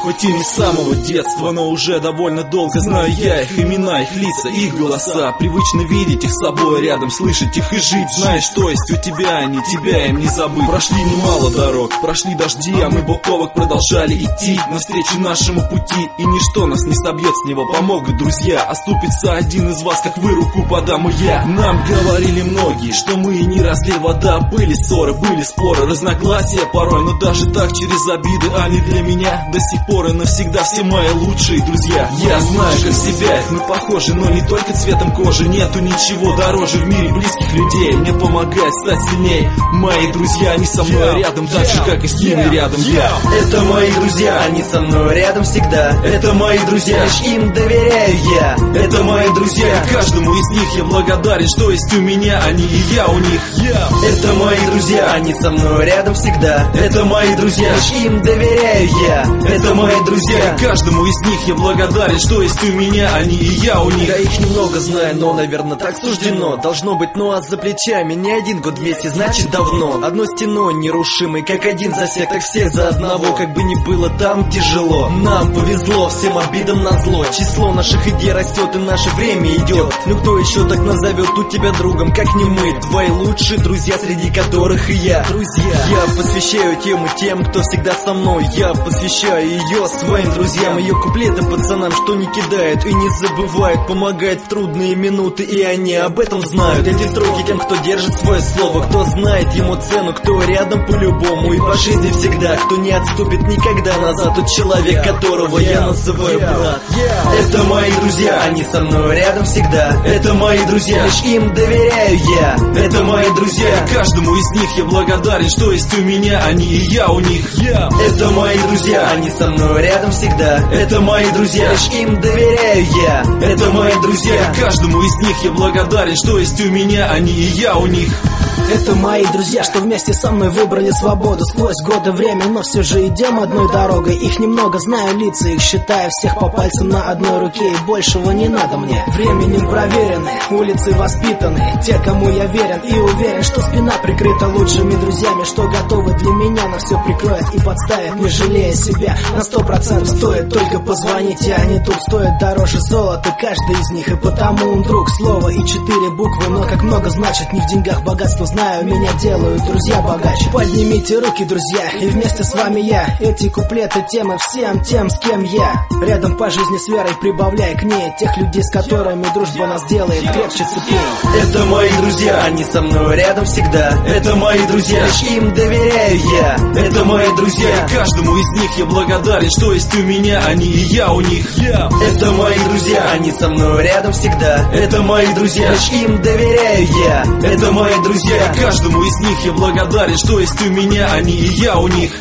Хоть и не с самого детства, но уже довольно долго знаю я их имена, их лица, их голоса. Привычно видеть их с собой рядом, слышать их и жить. Знаешь, что есть у тебя, они тебя им не забыть. Прошли немало дорог, прошли дожди, а мы бок о бок продолжали идти навстречу нашему пути. И ничто нас не собьет с него, помогут друзья. Оступится один из вас, как вы, руку подам и я. Нам говорили многие, что мы не разлей вода. Были ссоры, были споры, разногласия порой, но даже так через обиды они для меня до сих пор и навсегда все мои лучшие друзья. Я знаю, как себя, мы похожи, но не только цветом кожи. Нету ничего дороже в мире близких людей. Мне помогает стать сильней мои друзья, они со мной рядом, так же, как и с ними рядом я. Это мои друзья, они со мной рядом всегда. Это мои друзья, лишь им доверяю я. Это мои друзья, каждому из них я благодарен, что есть у меня, они и я у них. Это мои друзья, они со мной рядом всегда. Это мои друзья, лишь им доверяю я. Это мои друзья, каждому из них я благодарен, что есть у меня, они и я у них. Я их немного знаю, но, наверное, так суждено. Должно быть, ну а за плечами не один год вместе, значит давно. Одной стеной нерушимой, как один за всех, так все за одного. Как бы ни было там тяжело, нам повезло, всем обидам назло. Число наших идей растет и наше время идет. Ну кто еще так назовет у тебя другом, как не мы? Твои лучшие друзья, среди которых и я. Друзья, я посвящаю тему тем, кто всегда со мной. Я посвящаю ее своим друзьям, ее куплеты пацанам, что не кидают и не забывают, помогают в трудные минуты, и они об этом знают. Эти строки тем, кто держит свое слово, кто знает ему цену, кто рядом по-любому и по жизни всегда, кто не отступит никогда назад. Тот человек, которого я называю брат. Это мои друзья, они со мной рядом всегда. Это мои друзья, лишь им доверяю я. Это мои друзья, каждому из них я благодарен, что есть у меня, они и я у них. Это мои друзья, они со мной рядом всегда. Это мои друзья, лишь им доверяю я. Это мои друзья, каждому из них я благодарен, что есть у меня, они и я у них. Это мои друзья, что вместе со мной выбрали свободу сквозь годы время, но все же идем одной дорогой. Их немного, знаю лица, их считаю всех по пальцам на одной руке, и большего не надо мне. Временем проверены, улицы воспитаны, те, кому я верен и уверен, что спина прикрыта лучшими друзьями, что готовы для меня на все прикроют и подставят, не жалея себя. На 100% стоит только позвонить, и они тут стоят дороже золота, каждый из них, и потому он друг. Слово и 4 буквы, но как много значит не в деньгах богатство. Знаю, меня делают друзья богаче. Поднимите руки, друзья, и вместе с вами я. Эти куплеты темы всем тем, с кем я. Рядом по жизни с верой прибавляй к ней тех людей, с которыми дружба нас делает крепче цепей. Это мои друзья, они со мной рядом всегда. Это мои друзья, лишь им доверяю я. Это мои друзья, каждому из них я благодарен, что есть у меня, они и я у них. Это мои друзья, они со мной рядом всегда. Это мои друзья, лишь им доверяю я. Это мои друзья, каждому из них я благодарен, что есть у меня, они и я у них.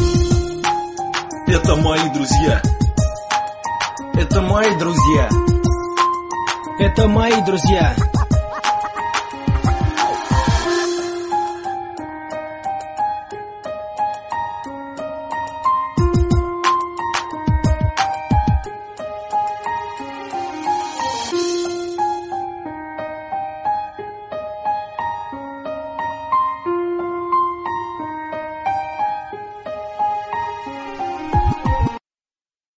Это мои друзья. Это мои друзья. Это мои друзья.